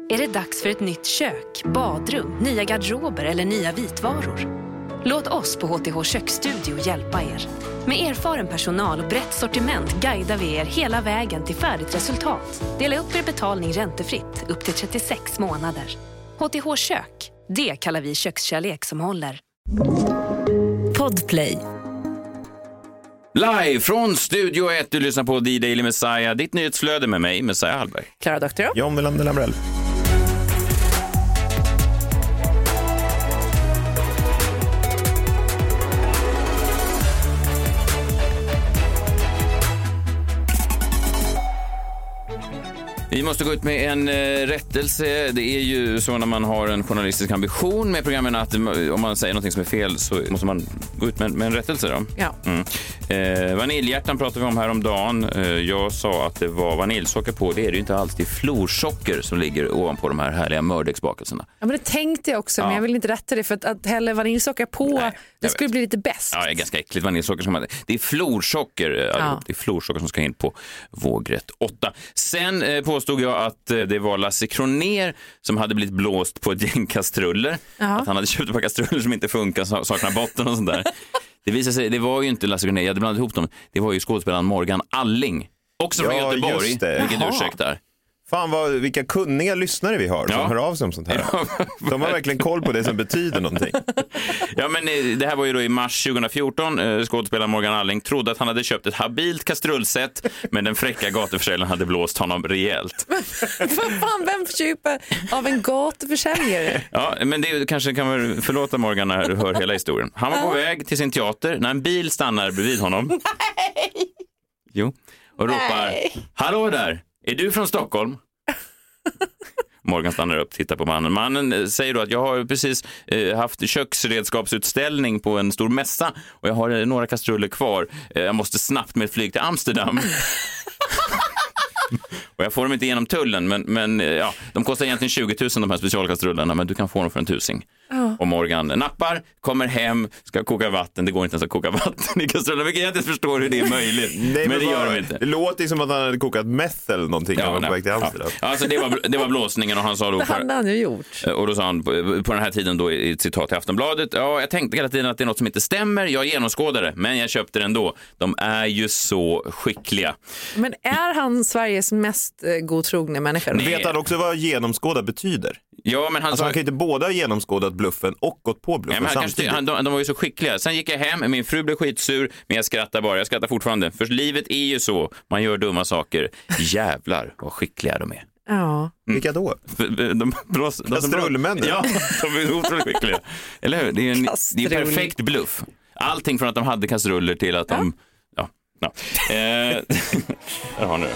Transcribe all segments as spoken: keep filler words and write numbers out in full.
Är det dags för ett nytt kök, badrum, nya garderober eller nya vitvaror? Låt oss på H T H Köksstudio hjälpa er. Med erfaren personal och brett sortiment guidar vi er hela vägen till färdigt resultat. Dela upp er betalning räntefritt upp till trettiosex månader. H T H Kök, det kallar vi kökskärlek som håller. Podplay. Live från Studio ett, du lyssnar på D-Daily Messiah. Ditt nyhetsflöde med mig, Messiah Hallberg. Klara Doktor. John Melander Lambrell. Vi måste gå ut med en eh, rättelse. Det är ju så när man har en journalistisk ambition med programmen att om man säger något som är fel så måste man gå ut med, med en rättelse då. Ja. Mm. Eh, vaniljhjärtan pratade vi om här om dagen. Eh, jag sa att det var vaniljsocker på. Det är det ju inte alls. Det är florsocker som ligger ovanpå de här härliga mördegsbakelserna. Ja, men det tänkte jag också, Ja. men jag vill inte rätta det för att, att hälla vaniljsocker på, Nej, det skulle vet. bli lite bäst. Ja, det är ganska äckligt vaniljsocker. Som man, det är florsocker. Ja. Det är florsocker som ska in på vågrätt åtta. Sen eh, påstod jag att eh, det var Lasse Kronér som hade blivit blåst på ett gäng kastruller. Ja. Att han hade köpt ett par kastruller som inte funkar, saknar botten och sånt där. Det visade sig, det var ju inte Lasse Kronér, jag hade blandat ihop dem. Det var ju skådespelaren Morgan Alling. Också från Ja, Göteborg. just det. Vilken Jaha. ursäkt där. Fan vad, vilka kunniga lyssnare vi har som Ja. hör av sig om sånt här. Ja. De har verkligen koll på det som betyder någonting. Ja, men eh, det här var ju då i mars tjugohundrafjorton. Eh, skådespelaren Morgan Alling trodde att han hade köpt ett habilt kastrullset, men den fräcka gatuförsäljaren hade blåst honom rejält. Vad fan, vem köper av en gatuförsäljare? Ja, men det kanske kan man förlåta Morgan när du hör hela historien. Han var på väg till sin teater när en bil stannar bredvid honom. Nej! Jo, och ropar: Nej. Hallå där, är du från Stockholm? Morgan stannar upp, tittar på mannen. Mannen säger då att jag har precis eh, haft köksredskapsutställning på en stor mässa och jag har eh, några kastruller kvar. Eh, jag måste snabbt med ett flyg till Amsterdam. Och jag får dem inte genom tullen, men, men ja, de kostar egentligen tjugo tusen de här specialkastrullerna, men du kan få dem för en tusing. Oh. Och Morgan nappar, kommer hem, ska koka vatten. Det går inte ens att koka vatten i kastrullen, vilket jag inte förstår hur det är möjligt. Nej, men, men det gör de inte. Det låter ju som att han hade kokat meth eller någonting. Ja, på väg till Amsterdam. Ja. Alltså det var, det var blåsningen och han sa då... Vad hade han nu gjort? Och då sa han på, på den här tiden då i ett citat i Aftonbladet: ja, jag tänkte hela tiden att det är något som inte stämmer. Jag genomskådade, men jag köpte det ändå. De är ju så skickliga. Men är han Sveriges mest eh, godtrogna människa? Nej. Vet han också vad genomskåda betyder? Ja, men han, alltså, så... han kan inte båda ha genomskådat bluffen och gått på bluffen ja, samtidigt. Kanske, han, de, de var ju så skickliga. Sen gick jag hem, min fru blev skitsur, men jag skrattar bara. Jag skrattar fortfarande. För livet är ju så. Man gör dumma saker. Jävlar vad skickliga de är. Ja. Mm. Vilka då? De blås, de Kastrullmännen? Ja, de är otroligt skickliga. Eller hur? Det är en det är en perfekt bluff. Allting från att de hade kastruller till att de... Ja, ja. ja. Eh, jag har nu.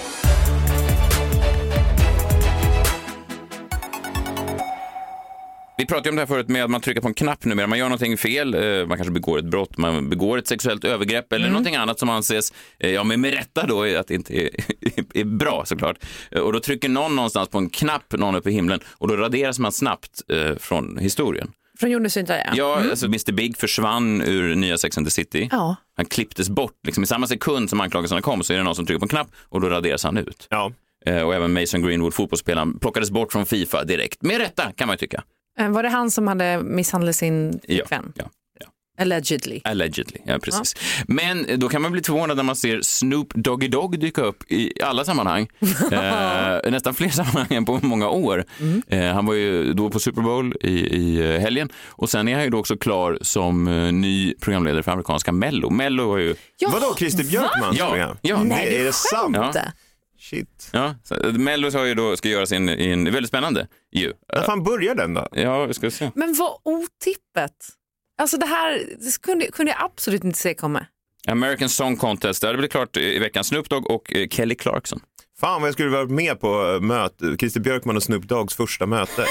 Vi pratade om det här förut med att man trycker på en knapp nu. Man gör någonting fel, man kanske begår ett brott, man begår ett sexuellt övergrepp eller mm. någonting annat som anses, ja men med rätta då, att det inte är, är bra såklart. Och då trycker någon någonstans på en knapp, någon uppe i himlen, och då raderas man snabbt eh, från historien. Från jordens yta, ja. Ja, mm. alltså mister Big försvann ur nya Sex and the City. Ja. Han klipptes bort, liksom i samma sekund som anklagelserna kom så är det någon som trycker på en knapp och då raderas han ut. Ja. Eh, och även Mason Greenwood, fotbollsspelaren, plockades bort från FIFA direkt. Med rätta kan man ju tycka. Var det han som hade misshandlat sin flickvän? Ja, ja, ja. Allegedly. Allegedly, ja precis. Ja. Men då kan man bli förvånad när man ser Snoop Doggy Dogg dyka upp i alla sammanhang. eh, nästan fler sammanhang än på många år. Mm. Eh, han var ju då på Super Bowl i, i helgen. Och sen är han ju då också klar som uh, ny programledare för amerikanska Mello. Mello var ju... Ja, vadå, Christer Björkmans ja, program? Ja. Nej, det är det sant? Ja. Shit. Ja, så Mello har ju då, ska göra sin, in, väldigt spännande ju. När fan börjar den då? Ja, vi ska se. Men vad otippet. Alltså det här det kunde, kunde jag absolut inte se komma. American Song Contest, det hade blivit klart i veckan. Snoop Dogg och eh, Kelly Clarkson. Fan vad jag skulle vara med på möte, Christer Björkman och Snoop Doggs första möte.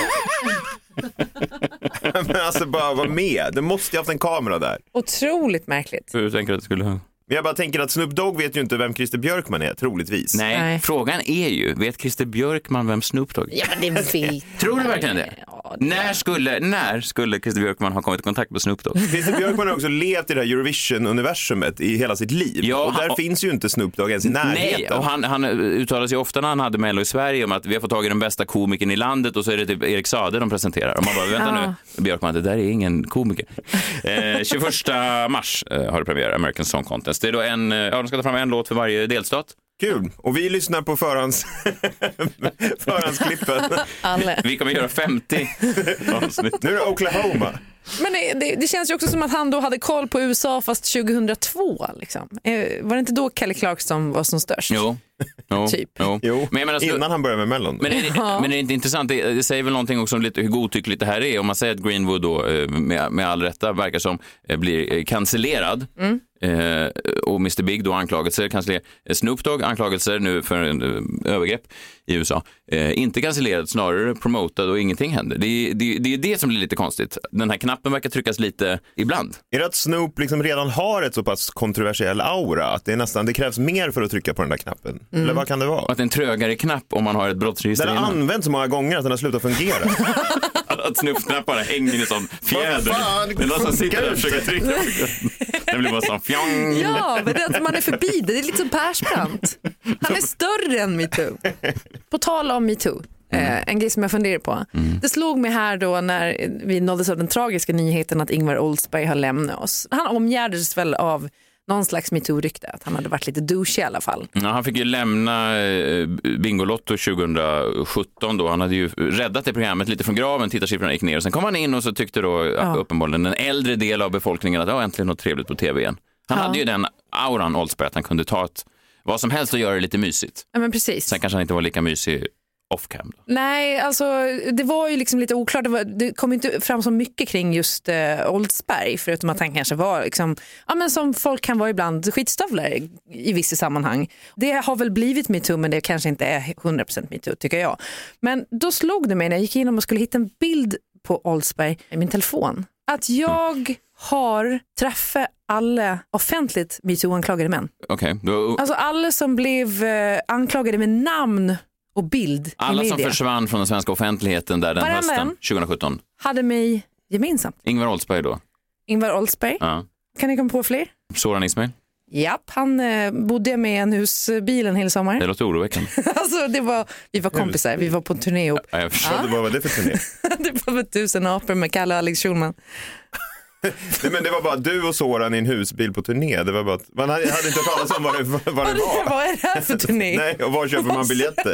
Men alltså bara vara med. Det måste ju haft en kamera där. Otroligt märkligt. Hur tänker du att det skulle ha? Jag bara tänker att Snoop Dogg vet ju inte vem Christer Björkman är, troligtvis. Nej, Nej. frågan är ju, vet Christer Björkman vem Snoop Dogg är? Ja, men det vet. Tror du verkligen det? Ja. Ja, det... När skulle, när skulle Christer Björkman ha kommit i kontakt med Snoop Dogg? Christer Björkman har också levt i det här Eurovision-universumet i hela sitt liv. Ja, och där han, finns ju inte Snoop Dogg ens i närheten. Nej, och han, han uttalade sig ofta när han hade Mello i Sverige om att vi har fått tag i den bästa komikern i landet och så är det typ Erik Saade de presenterar. Och man bara, vänta ja. nu, Björkman, det där är ingen komiker. Eh, tjugoförsta mars eh, har det premiär, American Song Contest. Det är då en, ja, de ska ta fram en låt för varje delstat. Kul. Och vi lyssnar på förhands... förhandsklippen. Alla. Vi kommer göra femtio avsnitt. Nu är det Oklahoma. Men det, det, det känns ju också som att han då hade koll på U S A fast tjugohundratvå. Liksom. Eh, var det inte då Kelly Clarkson var som störst? Jo. Jo, typ. jo. Jo, men jag menar, innan så, han började med Mellon. Men är, det, ja. men är det inte intressant? Det, det säger väl någonting också om lite hur godtyckligt det här är. Om man säger att Greenwood då, med, med all rätta verkar som blir cancellerad. Mm. Eh, och mister Big då anklagelser, kanske Snoop Dogg anklagelser nu för en uh, övergrepp i U S A. Eh, inte cancellerad, snarare promotad och ingenting händer. Det är det, det, är det som blir lite konstigt. Den här knappen verkar tryckas lite ibland. Är det att Snoop liksom redan har ett så pass kontroversiell aura att det, är nästan, det krävs mer för att trycka på den där knappen? Mm. Eller vad kan det vara? Att en trögare knapp om man har ett brottsregister den har innan. använts så många gånger att den har slutat fungera. Att Snoop-knapparna hänger i en sån fjäder. Det är någon som sitter där och försöker trycka på den. Den blir bara sån fjong. Ja, men det är att man är förbi det. Det är liksom Persbrandt. Han är större än MeToo. På tal om MeToo. Mm. Eh, en grej som jag funderar på. Mm. Det slog mig här då när vi nåddes av den tragiska nyheten att Ingvar Oldsberg har lämnat oss. Han omgärdades väl av någon slags MeToo-rykte, att han hade varit lite douche i alla fall. Ja, han fick ju lämna eh, Bingolotto tjugosjutton då. Han hade ju räddat det programmet lite från graven, tittarsiffrorna gick ner och sen kom han in och så tyckte då ja. uppenbarligen en äldre del av befolkningen att det var äntligen något trevligt på tv igen. Han ja. hade ju den auran Oldsberg att han kunde ta ett, vad som helst och göra det lite mysigt. Ja, men precis. Sen kanske han inte var lika mysig off-cam då. Nej, alltså det var ju liksom lite oklart. Det, var, det kom inte fram så mycket kring just eh, Oldsberg, förutom att han kanske var liksom, ja men som folk kan vara ibland, skitstövlar i vissa sammanhang. Det har väl blivit MeToo, men det kanske inte är hundra procent MeToo tycker jag. Men då slog det mig när jag gick in och skulle hitta en bild på Oldsberg i min telefon, att jag mm. har träffat alla offentligt MeToo-anklagade män. Okay, då... Alltså alla som blev eh, anklagade med namn och bild alla i som försvann från den svenska offentligheten där den Varann hösten tjugosjutton hade mig gemensamt. Ingvar Oldsberg då? Ingvar Oldsberg. Ja. Kan ni komma på fler? Soran Ismail? Japp, han eh, bodde med en husbil en hel sommar. Det låter oroväckande. Alltså, det var, vi var kompisar, vi var på en turné ihop. Ja, jag förstår. Ja. Vad var det för turné? Det var med tusen apor med Kalle och Alex Schulman. Nej, men det var bara du och Soran i en husbil på turné. Det var bara, man hade, hade inte talat om vad det, vad det var. Vad är det här för turné? Nej, och var köper man biljetter?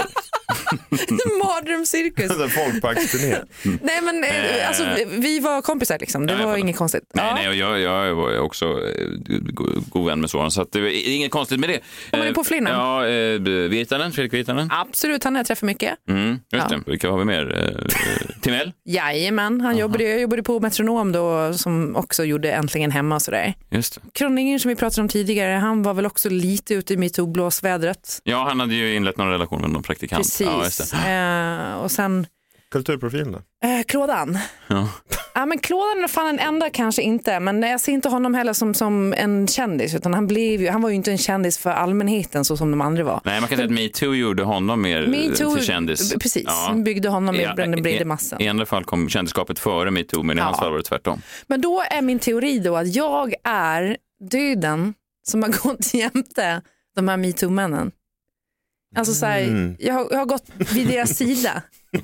Mardrömscirkus. En folkparksturné. Nej, men eh, alltså, vi var kompisar liksom. Det nej, var inget konstigt. Nej, ja. nej, och jag, jag var också eh, god vän med Soran, så att det är inget konstigt med det. Kommer ni på fler namn? Ja, eh, Virtanen, Fredrik Virtanen. Absolut, han har jag träffat mycket. Mm, just ja. det. Vilka har vi mer? Eh, Timell? Jajamän, han jobbade, jag jobbade på Metronom då, som också gjorde Äntligen hemma och sådär. Just det. Kroningen som vi pratade om tidigare, han var väl också lite ute i MeToo-blåsvädret. Ja, han hade ju inlett någon relation med någon praktikant. Precis. Ja, just det. Eh, och sen... Kulturprofilen då? Eh, Klådan. Ja. Ja, men Klådan är fan en enda kanske inte, men jag ser inte honom heller som, som en kändis, utan han, blev ju, han var ju inte en kändis för allmänheten så som de andra var. Nej, man kan säga att MeToo gjorde honom mer MeToo, till kändis. Precis, ja. byggde honom med den breda massan. I andra fall kom kändisskapet före MeToo, men i ja. hans fall var det tvärtom. Men då är min teori då att jag är döden som har gått jämte de här MeToo-männen. Alltså så här, mm. jag, har, jag har gått vid deras sida.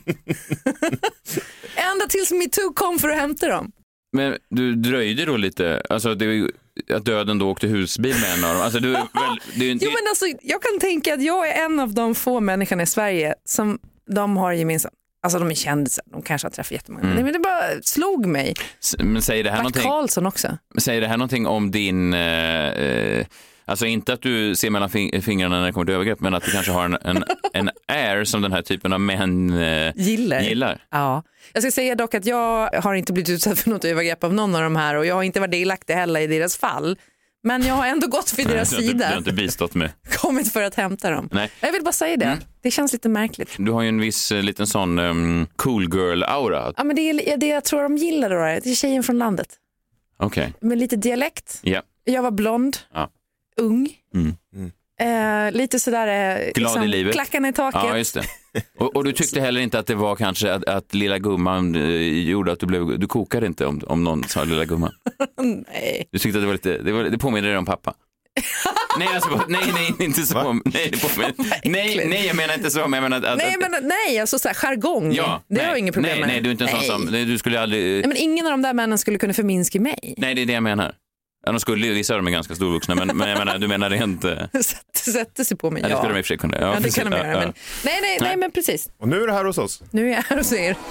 Ända tills MeToo kom för att hämta dem. Men du dröjde då lite, alltså det, att döden då åkte husbil med en av dem. Alltså, du, väl, det är inte... Jo, men alltså, jag kan tänka att jag är en av de få människorna i Sverige som de har gemensamt. Alltså de är kändisar, de kanske har träffat jättemånga. Mm. Men det bara slog mig. Men säger det här Bert någonting... Karlsson också. Säger det här någonting om din... Eh, alltså inte att du ser mellan fing- fingrarna när det kommer till övergrepp, men att du kanske har en, en, en air som den här typen av män eh, gillar. gillar. Ja. Jag ska säga dock att jag har inte blivit utsatt för något övergrepp av någon av de här och jag har inte varit delaktig heller i deras fall. Men jag har ändå gått vid deras Nej, sida. Du har inte bistått med. Kommit för att hämta dem. Nej. Jag vill bara säga det. Mm. Det känns lite märkligt. Du har ju en viss liten sån um, cool girl-aura. Ja, men det är det jag tror de gillar då. Det är tjejen från landet. Okej. Okay. Med lite dialekt. Yeah. Jag var blond. Ja. Ung. Mm. Mm. Eh, lite sådär eh, glad liksom, i livet. Klackarna i taket. Ja, just det. Och, och du tyckte heller inte att det var kanske att, att lilla gumman eh, gjorde att du blev, du kokade inte om, om någon sa lilla gumman. Nej. Du tyckte att det var lite, det, var, det påminner dig om pappa. nej, alltså, nej, nej, inte så. Va? Nej, det påminner, nej, nej, jag menar inte så. Men jag menar att, att, Nej, men nej, alltså såhär jargong. ja, det nej, har jag inget problem nej, med. Nej, du är inte en nej. sån som, nej, du skulle aldrig. Nej, men ingen av de där männen skulle kunna förminska mig. Nej, det är det jag menar. Ja, de skulle ju, vissa av dem är ganska storvuxna, men, men jag menar, du menar rent... Sätter, sätter sig på mig, ja. ja. Det skulle de i och för sig kunna. Ja, ja, det precis. kan de göra. Ja, ja. Men, nej, nej, nej, men precis. Och nu är det här hos oss. Nu är jag här hos er.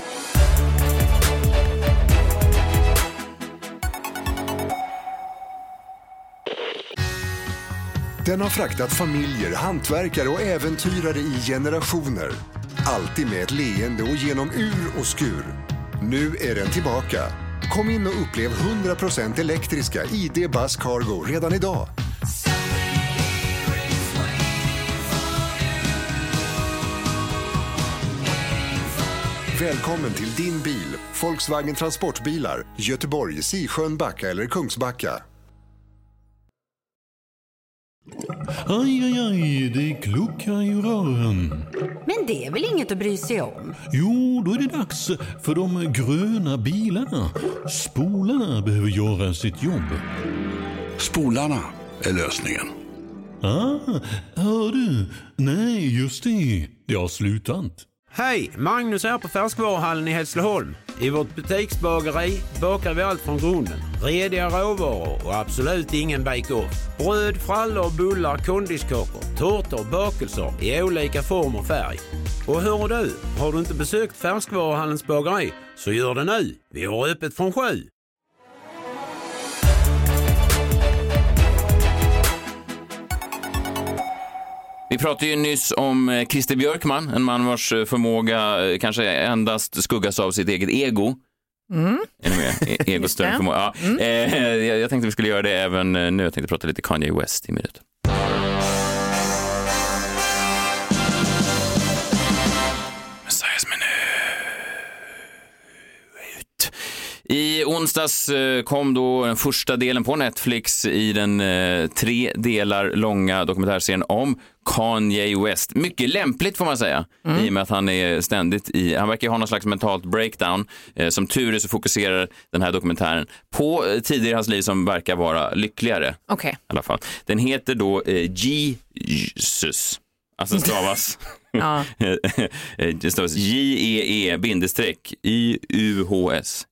Den har fraktat familjer, hantverkare och äventyrare i generationer. Alltid med ett leende och genom ur och skur. Nu är den tillbaka. Kom in och upplev hundra procent elektriska I D Buzz Cargo redan idag. Välkommen till din bil, Volkswagen Transportbilar, Göteborg, Sisjön, Backa eller Kungsbacka. Aj, aj, aj, det kluckar i rören. Men det är väl inget att bry sig om? Jo, då är det dags för de gröna bilarna. Spolarna behöver göra sitt jobb. Spolarna är lösningen. Ah, hör du? Nej, just det. Det har slutat. Hej, Magnus här på Färskvaruhallen i Hässleholm. I vårt butiksbageri bakar vi allt från grunden. Rediga råvaror och absolut ingen bake-off. Bröd, frallor, bullar, kondiskakor, tårtor, bakelser i olika form och färg. Och hör du, har du inte besökt Färskvaruhallens bageri så gör det nu. Vi har öppet från sju. Vi pratade ju nyss om Christer Björkman, en man vars förmåga kanske endast skuggas av sitt eget ego. Mm. Är ni med? E- ego större förmåga. Ja. Mm. Eh, jag, jag tänkte vi skulle göra det även nu. Jag tänkte prata lite Kanye West i minuten. Messiahs minut. I onsdags kom då den första delen på Netflix i den eh, tre delar långa dokumentärserien om Kanye West. Mycket lämpligt får man säga, mm. i och med att han är ständigt i, han verkar ha någon slags mentalt breakdown. Eh, som tur är så fokuserar den här dokumentären på eh, tidigare i hans liv som verkar vara lyckligare. Okej. I alla fall. Den heter då eh, Jesus. Alltså stavas ja. det stavas J E E bindestreck Y U H S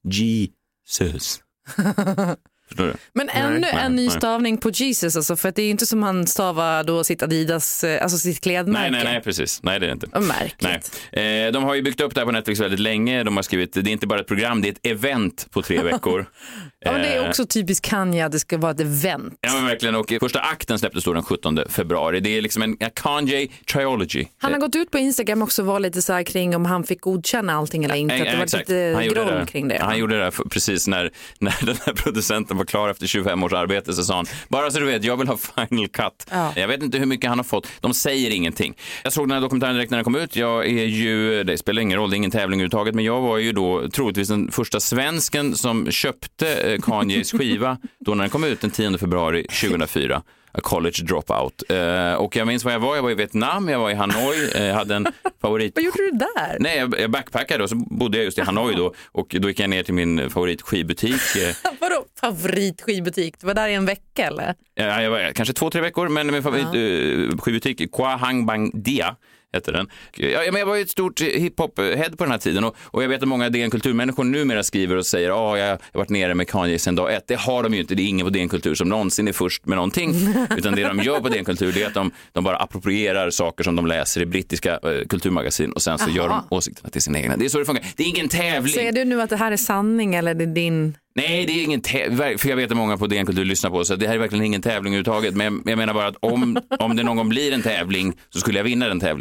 Jesus. Förstår du? Men ännu nej, en ny stavning på Jesus, alltså, för att det är ju inte som han stavar då sitt Adidas, alltså sitt klädmärke. Nej, nej, nej, precis. Nej, det är det inte. Märkligt. Nej. Eh, de har ju byggt upp det här på Netflix väldigt länge. De har skrivit, det är inte bara ett program, det är ett event på tre veckor. Ja, men det är också typiskt Kanye, det ska vara ett event. Ja, men verkligen. Och första akten släpptes då den sjuttonde februari. Det är liksom en, en Kanye trilogy. Han har gått ut på Instagram också och var lite så här kring om han fick godkänna allting eller inte. Ja, att det var exakt. lite groll kring det. Han gjorde det för, precis när, när den här producenten var klar efter tjugofem års arbete, så sa han, bara så du vet, jag vill ha final cut. Ja. Jag vet inte hur mycket han har fått. De säger ingenting. Jag såg den här dokumentären direkt när den kom ut. Jag är ju, det spelar ingen roll, det är ingen tävling överhuvudtaget, men jag var ju då troligtvis den första svensken som köpte Kanyes skiva då när den kom ut den tionde februari tjugohundrafyra. A college dropout. Uh, och jag minns var jag var. Jag var i Vietnam, jag var i Hanoi. Jag uh, hade en favorit... Vad gjorde du där? Nej, jag, jag backpackade och så bodde jag just i Hanoi då. Och då gick jag ner till min favoritskivbutik. Vadå favoritskivbutik? Du var där i en vecka eller? Ja, jag var kanske två, tre veckor. Men min favoritskivbutik, uh, Qua Hang Bang Dia heter den. Ja, men jag var ju ett stort hiphop-head på den här tiden och, och jag vet att många D N-kulturmänniskor numera skriver och säger att oh, jag har varit nere med Kanye sedan dag ett. Det har de ju inte, det är ingen på D N-kultur som någonsin är först med någonting, utan det de gör på D N-kultur det är att de, de bara approprierar saker som de läser i brittiska uh, kulturmagasin och sen så Aha. gör de åsikterna till sina egna. Det är så det funkar. Det är ingen tävling. Säger du nu att det här är sanning eller det är din... Nej, det är ingen tävling, för jag vet att många på D N-kultur lyssnar på så det här är verkligen ingen tävling överhuvudtaget, men jag, jag menar bara att om, om det någon gång blir en tävling så skulle jag vinna den tävlingen.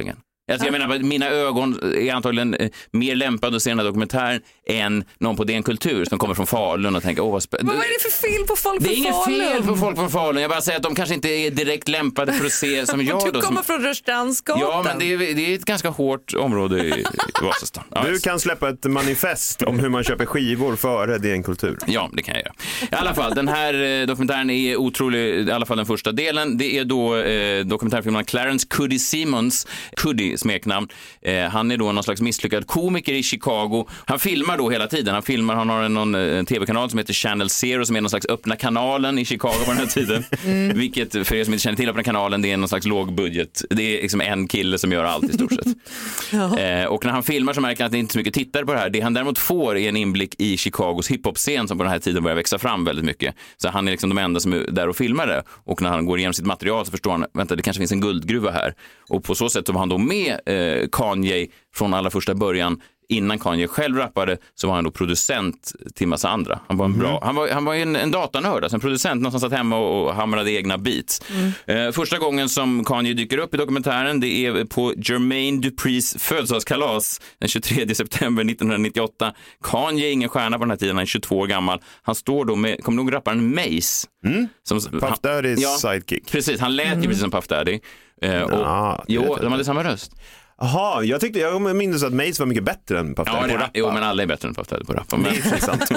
Alltså, jag menar, mina ögon är antagligen eh, mer lämpade att se den här dokumentären än någon på D N Kultur som kommer från Falun och tänker, åh vad spännande. Vad är det för fel på folk från från Falun? Det är inget Falun? fel på folk från Falun. Jag bara säger att de kanske inte är direkt lämpade för att se som jag. Du då, kommer som... från Rörstrandsgatan. Ja, men det är, det är ett ganska hårt område i, i Vasastan. Ja, du kan släppa ett manifest om hur man köper skivor före D N Kultur. Ja, det kan jag göra. I alla fall, den här eh, dokumentären är otrolig, i alla fall den första delen. Det är då eh, dokumentärfilmen Clarence Cuddy Simmons, Cuddy smeknamn. Eh, han är då någon slags misslyckad komiker i Chicago. Han filmar då hela tiden. Han filmar, han har en, någon, en tv-kanal som heter Channel Zero som är någon slags öppna kanalen i Chicago på den här tiden. Mm. Vilket, för er som inte känner till öppna kanalen, det är någon slags lågbudget. Det är liksom en kille som gör allt i stort sett. Ja. Eh, och när han filmar så märker han att det inte är så mycket tittare på det här. Det han däremot får är en inblick i Chicagos hiphop-scen som på den här tiden börjar växa fram väldigt mycket. Så han är liksom de enda som är där och filmar det. Och när han går igenom sitt material så förstår han, vänta, det kanske finns en guldgruva här. Och på så sätt så var han då med eh, Kanye från allra första början. Innan Kanye själv rappade så var han då producent till massa andra. Han var en bra, mm. han var, han var en, en datanörd, alltså en producent, någon som satt hemma och, och hamrade egna beats. Mm. Eh, första gången som Kanye dyker upp i dokumentären, det är på Jermaine Duprys födelsedagskalas den tjugotredje september nittonhundranittioåtta. Kanye är ingen stjärna på den här tiden, han är tjugotvå år gammal. Han står då med, kommer nog rapparen Mace. Mm. Som, Puff Daddys ja, sidekick. Precis, han lät mm. ju precis som Puff Daddy. Eh, och, ja, jo, de hade samma röst. Jaha, jag tyckte, jag minns att Mace var mycket bättre än Puff Daddy ja, på rappa. Jo, men alla är bättre än Puff Daddy på rappa. Men... Det är sant.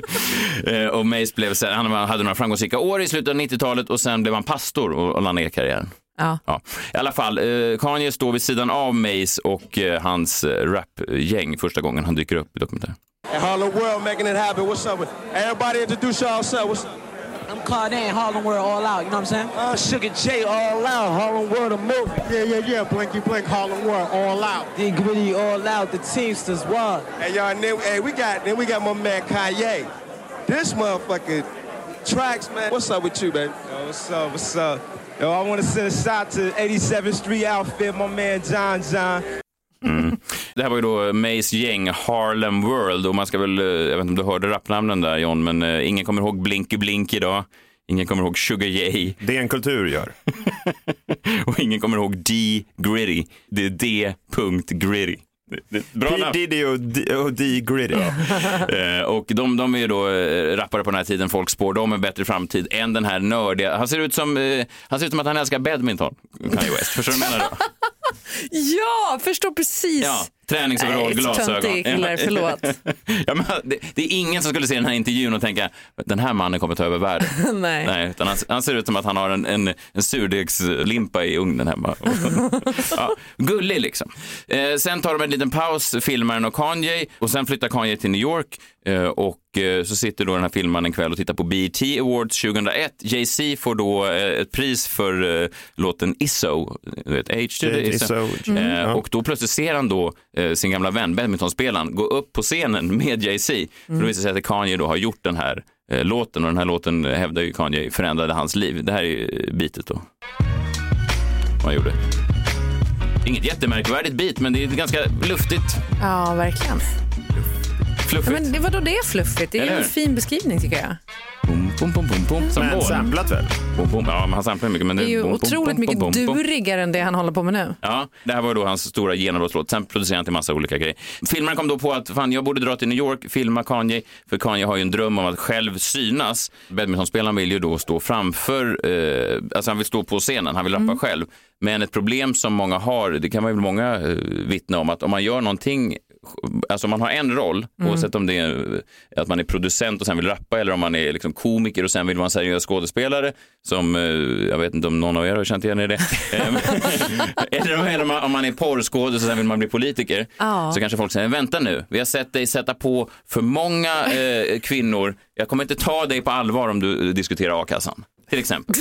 Och Mace blev, han hade några framgångsrika år i slutet av nittiotalet och sen blev han pastor och, och lade ner karriären. Ja. Ja. I alla fall, eh, Kanye står vid sidan av Mace och eh, hans eh, rapgäng första gången han dyker upp i dokumentären. Harlem World making it happen. What's up with everybody? Introduce yourself. What's up? I'm Kanye, Harlem World all out, you know what I'm saying? Uh, Sugar J all out, Harlem World a move. Yeah, yeah, yeah, blinky blink, Harlem World all out. D Gritty all out, the Teamsters wild. Hey y'all, then, hey, we got then we got my man Kanye. This motherfucker tracks, man. What's up with you, baby? Yo, what's up? What's up? Yo, I want to send a shout to eighty-seventh Street outfit, my man John John. Mm. Det här var ju då Mace gäng Harlem World och man ska väl, jag vet inte om du hörde rappnamnen där John, men uh, ingen kommer ihåg Blinky Blink idag, ingen kommer ihåg Sugar J. Det är en kultur gör. Och ingen kommer ihåg D Gritty, det är D Gritty. P. Diddy och D, och D Gritty. eh, och de, de är ju då eh, rappare på den här tiden, folk spår de är bättre framtid än den här nördiga. Han ser ut som, eh, han ser ut som att han älskar badminton, Kanye West. Förstår du vad jag menar då? Ja, förstår precis. Ja, träningsoverall, glasögon. Killar, förlåt. Ja, men det, det är ingen som skulle se den här intervjun och tänka, den här mannen kommer ta över världen. Nej. Nej, utan han, han ser ut som att han har en, en, en surdegslimpa i ugnen hemma. Ja, gullig liksom. Eh, sen tar de en liten paus, filmaren och Kanye, och sen flyttar Kanye till New York eh, och eh, så sitter då den här filmaren en kväll och tittar på B E T Awards tjugohundraett. Jay-Z får då eh, ett pris för eh, låten I S O, du vet, H to the I S O. Mm. Eh, och då plötsligt ser han då eh, sin gamla vän, badmintonspelaren, gå upp på scenen med Jay-Z. Mm. För då visar sig att Kanye då har gjort den här eh, låten, och den här låten hävdar ju Kanye förändrade hans liv. Det här är ju bitet då. Vad han gjorde. Inget jättemärkvärdigt bit, men det är ganska luftigt. Ja, verkligen. Fluffigt. Ja, men det var då det är fluffigt. Det är ju en fin beskrivning tycker jag. Bom, bom, bom, bom, bom. Som men samplat väl? Bom, bom. Ja, men han samplar mycket. Men det är ju bom, otroligt bom, mycket bom, bom, bom. durigare än det han håller på med nu. Ja, det här var då hans stora genombrottslåt. Sen producerade han till massa olika grejer. Filmaren kom då på att fan, jag borde dra till New York, filma Kanye. För Kanye har ju en dröm om att själv synas. Badmintonspelaren vill ju då stå framför, eh, alltså han vill stå på scenen, han vill rappa mm. själv. Men ett problem som många har, det kan man ju många eh, vittna om, att om man gör någonting, alltså om man har en roll, mm. oavsett om det är att man är producent och sen vill rappa, eller om man är liksom komiker och sen vill vara en seriös skådespelare, som, jag vet inte om någon av er har känt igen i det. eller, eller om, man, om man är porrskådespelare och sen vill man bli politiker, oh. så kanske folk säger, vänta nu, vi har sett dig sätta på för många eh, kvinnor, jag kommer inte ta dig på allvar om du diskuterar A-kassan, till exempel.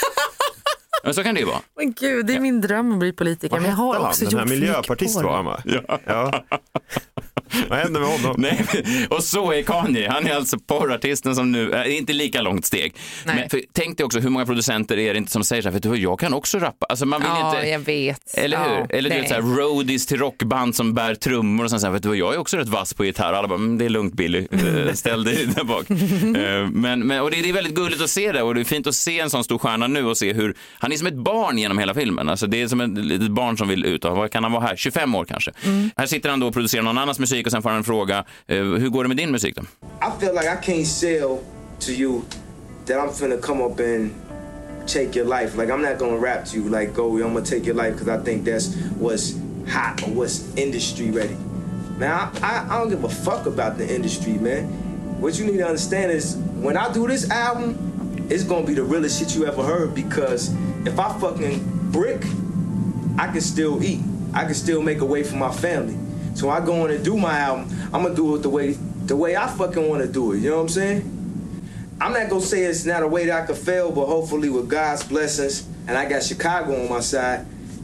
Men så kan det ju vara. Men gud, det är min dröm att bli politiker. Vad men jag har han? också Den gjort här miljöpartist var han, va? Ja. Ja. Vad händer med honom? Nej, och så är Kanye. Han är alltså porrartisten som nu är inte lika långt steg. Men för, tänk dig också hur många producenter är det inte som säger så här, för jag kan också rappa. Alltså man vill ja, inte. Jag vet. Eller hur? Ja, eller du vet så här roadies till rockband som bär trummor och sen så här, vet du vad, jag är också rätt vass på gitarr. Alla bara, mm, det är lugnt Billy. Ställ dig där bak. men, men och det är väldigt gulligt att se det, och det är fint att se en sån stor stjärna nu och se hur han Han är som ett barn genom hela filmen. Alltså det är som ett litet barn som vill ut. Vad kan han vara här? tjugofem år kanske. Mm. Här sitter han då och producerar någon annans musik och sen får han en fråga. Uh, hur går det med din musik då? I feel like I can't sell to you that I'm finna come up and take your life. Like I'm not gonna rap to you like, go, I'm gonna take your life because I think that's what's hot or what's industry ready. Man, I, I, I don't give a fuck about the industry, man. What you need to understand is when I do this album, it's gonna be the realest shit you ever heard, because if I fucking brick, I can still eat. I can still make a way for my family. So when I go in and do my album, I'm gonna do it the way the way I fucking wanna do it. You know what I'm saying? I'm not gonna say it's not a way that I could fail, but hopefully with God's blessings, and I got Chicago on my side,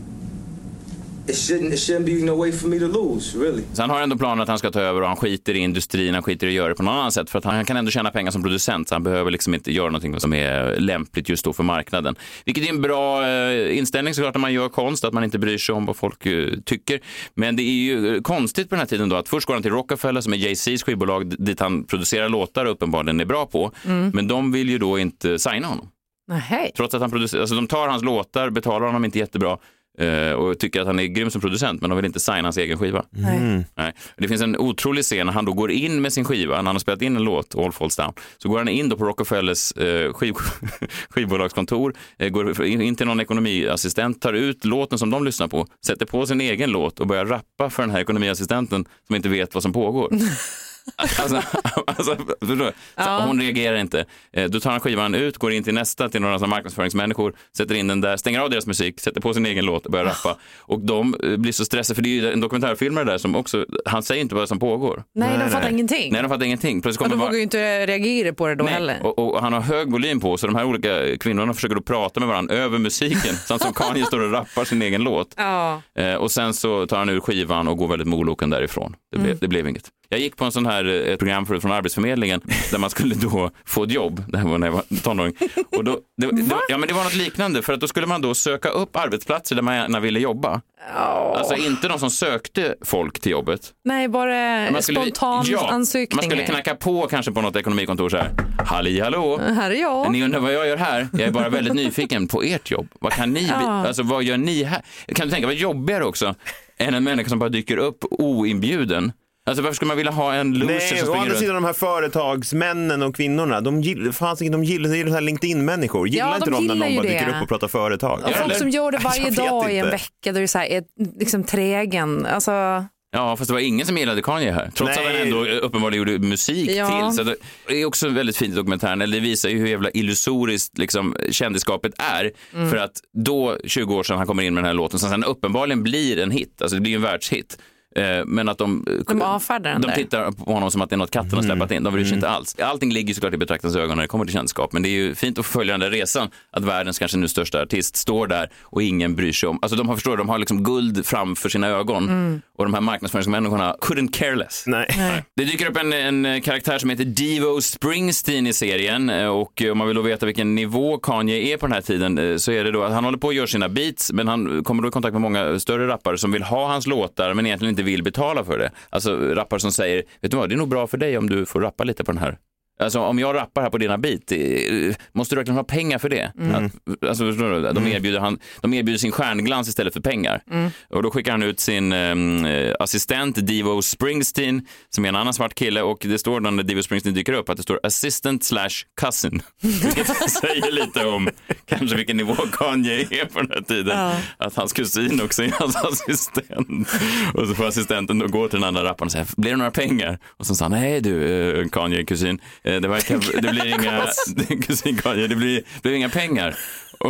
It shouldn't, it shouldn't be no way for me to lose, really. Så han har ändå planen att han ska ta över och han skiter i industrin, han skiter i att göra det på något annat sätt för att han kan ändå tjäna pengar som producent, så han behöver liksom inte göra någonting som är lämpligt just då för marknaden. Vilket är en bra eh, inställning såklart när man gör konst, att man inte bryr sig om vad folk eh, tycker. Men det är ju konstigt på den här tiden då att först går han till Rockefeller som är Jay-Z's skivbolag dit han producerar låtar och uppenbarligen är bra på. Mm. Men de vill ju då inte signa honom. Nej. Trots att han producerar, alltså de tar hans låtar, betalar honom inte jättebra. Uh, och tycker att han är grym som producent, men de vill inte signa hans egen skiva. Mm. Nej. Det finns en otrolig scen när han då går in med sin skiva, när han har spelat in en låt, All Falls Down, så går han in då på Rockefellers uh, skiv, skivbolagskontor, uh, går in till någon ekonomiassistent, tar ut låten som de lyssnar på, sätter på sin egen låt och börjar rappa för den här ekonomiassistenten som inte vet vad som pågår. Alltså, alltså, ja. Hon reagerar inte. Då tar han skivan ut, går in till nästa, till några marknadsföringsmänniskor, sätter in den där, stänger av deras musik, sätter på sin egen låt och börjar rappa. Och de blir så stressade, för det är ju en dokumentärfilm där som också, han säger inte vad som pågår. Nej, nej de fattar nej. ingenting. Nej, de fattar ingenting. Och de vågar ju inte reagera på det då nej. heller. Och, och han har hög volym på, så de här olika kvinnorna försöker då prata med varandra över musiken, samt som Kanye står och rappar sin egen låt. Ja. Och sen så tar han ur skivan och går väldigt moloken därifrån. Det, mm. blev, det blev inget. Jag gick på en sån här ett program förut från Arbetsförmedlingen där man skulle då få ett jobb. Det här var när jag var tonåring. Och då, det, det, ja, men det var något liknande, för att då skulle man då söka upp arbetsplatser där man gärna ville jobba. Oh. Alltså inte de som sökte folk till jobbet. Nej, bara man skulle, spontan ja, ansökningar. Man skulle knacka på kanske på något ekonomikontor så här. Halli, hallå. Här är jag. Ni undrar vad jag gör här? Jag är bara väldigt nyfiken på ert jobb. Vad kan ni, ja. alltså vad gör ni här? Kan du tänka vad jobbigare också än en människa som bara dyker upp oinbjuden? Alltså varför skulle man vilja ha en loser Nej, som å andra sidan de här företagsmännen och kvinnorna, de gillar, fanns inte, de gillar, de gillar LinkedIn-människor. Gillar ja, inte de, de när någon bara dyker upp och pratar företag? Och folk som gör det varje dag i en vecka, då är det så här, är liksom trägen. Alltså... Ja, fast det var ingen som gillade Kanye här. Trots Nej. att han ändå uppenbarligen gjorde musik ja. till. Så det är också väldigt fint i dokumentären. Eller det visar ju hur jävla illusoriskt liksom, kändisskapet är. Mm. För att då, tjugo år sedan han kommer in med den här låten, som sen uppenbarligen blir en hit. Alltså det blir en världshit. Men att de, de avfärdar den de där. tittar på honom som att det är något katten har släppat in. De bryr sig Mm. inte alls. Allting ligger såklart i betraktarens ögon när det kommer till kändskap. Men det är ju fint att följa den där resan. Att världens kanske nu största artist står där och ingen bryr sig om. Alltså de har förstår, de har liksom guld framför sina ögon. Mm. Och de här marknadsföringsmänniskorna couldn't care less. Nej. Nej. Det dyker upp en, en karaktär som heter Devo Springsteen i serien. Och om man vill då veta vilken nivå Kanye är på den här tiden, så är det då att han håller på att göra sina beats. Men han kommer då i kontakt med många större rappare som vill ha hans låtar men egentligen inte vill betala för det. Alltså rappare som säger, vet du vad, det är nog bra för dig om du får rappa lite på den här. Alltså om jag rappar här på dina beat, måste du verkligen ha pengar för det? Mm. Att, alltså, de, erbjuder han, de erbjuder sin stjärnglans istället för pengar. Mm. Och då skickar han ut sin eh, assistent Devo Springsteen, som är en annan svart kille, och det står när Devo Springsteen dyker upp att det står assistant slash cousin. Det säger lite om kanske vilken nivå Kanye är på den här tiden. Ja. Att hans kusin också är hans assistent. Och så får assistenten då gå till den andra rapparen och säga, blir det några pengar? Och så sa han, nej du Kanye kusin, Det, verkar, det blir inga kusin Kanye, det blir, det blir inga pengar. Och,